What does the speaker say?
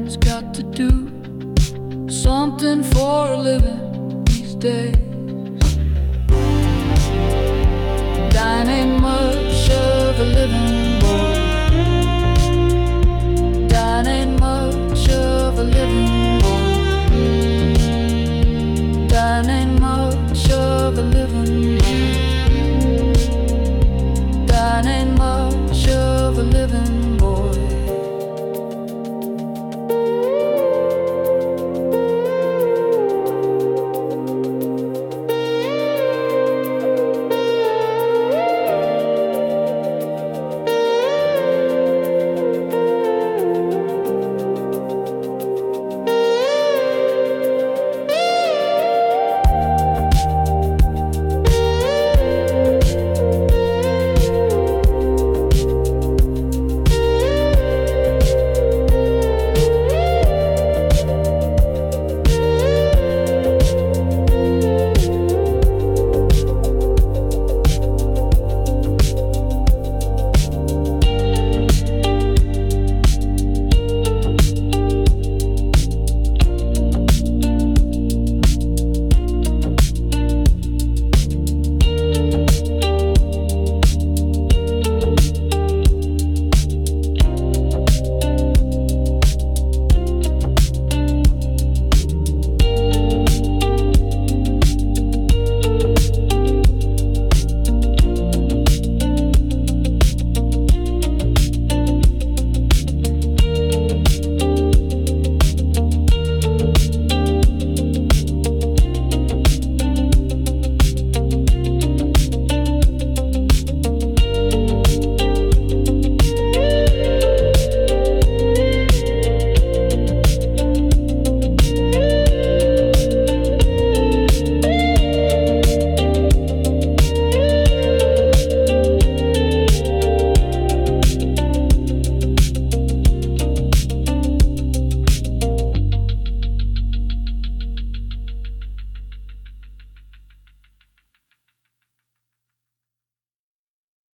man's got to do something for a living these days. Dying ain't much of a living, boy. Dying ain't much of a living, boy. Dying ain't much of a living, boy. Dying ain't